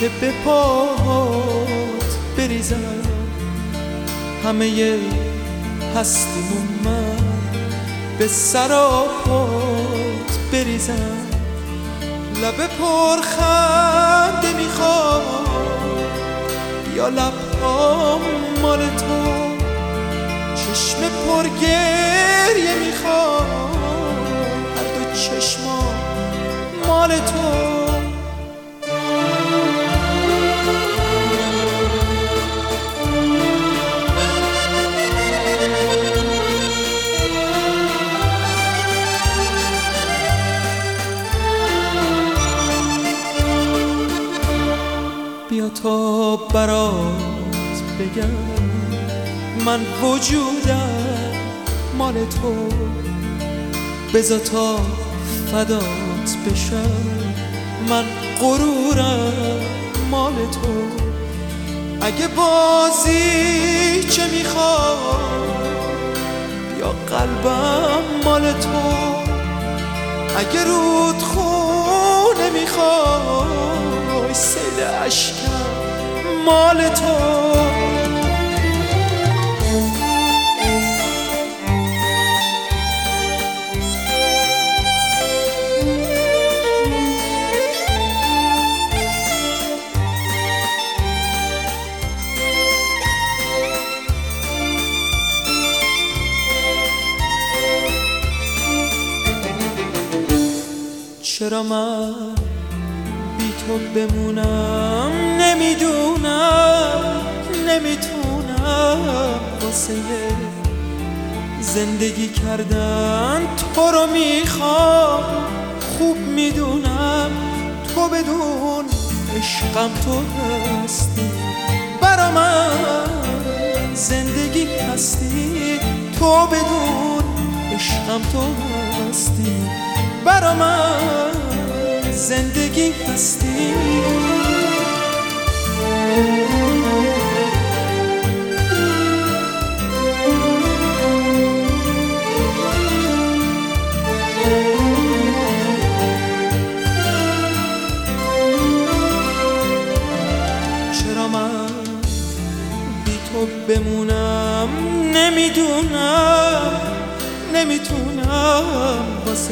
که به پات بریزم همه هستیمو من به سراپات بریزم. لب پرخنده میخوام یا لبهام مال تو، چشم پرگریه میخوام هر دو چشمام مال تو. بیا تا برات بگم من وجودم مال تو، بذار تا فدات بشم من غرورم مال تو. اگه بازی چه میخوای یا قلبم مال تو، اگه رودخونه میخوای سیل اشکم مال تو. چرا من بی تو بمونم نمیدونم، نمیتونم واسه زندگی کردن تو رو میخوام. خوب میدونم تو بدون عشقم تو هستی، برا من زندگی هستی. تو بدون عشقم تو هستی، برا من زندگی هستی. چرا من بی تو بمونم نمیدونم، نمیتونم واسه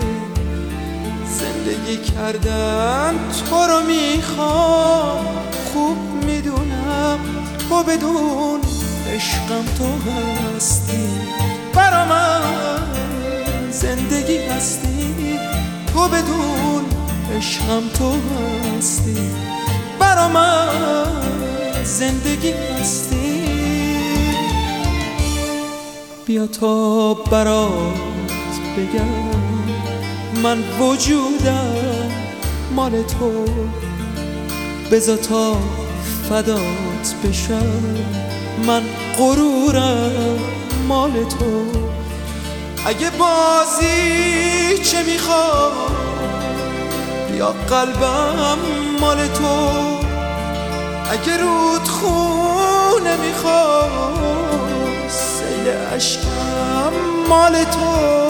زندگی کردن تو رو میخوام. خوب میدونم تو بدون عشقم تو هستی، برا من زندگی هستی. تو بدون عشقم تو هستی، برا من زندگی هستی. بیا تا برات بگم من وجودم مال تو، بذار تا فدات بشم من غرورم مال تو. اگه بازی چه میخوای یا قلبم مال تو، اگه رودخونه میخوای سیل اشکم مال تو.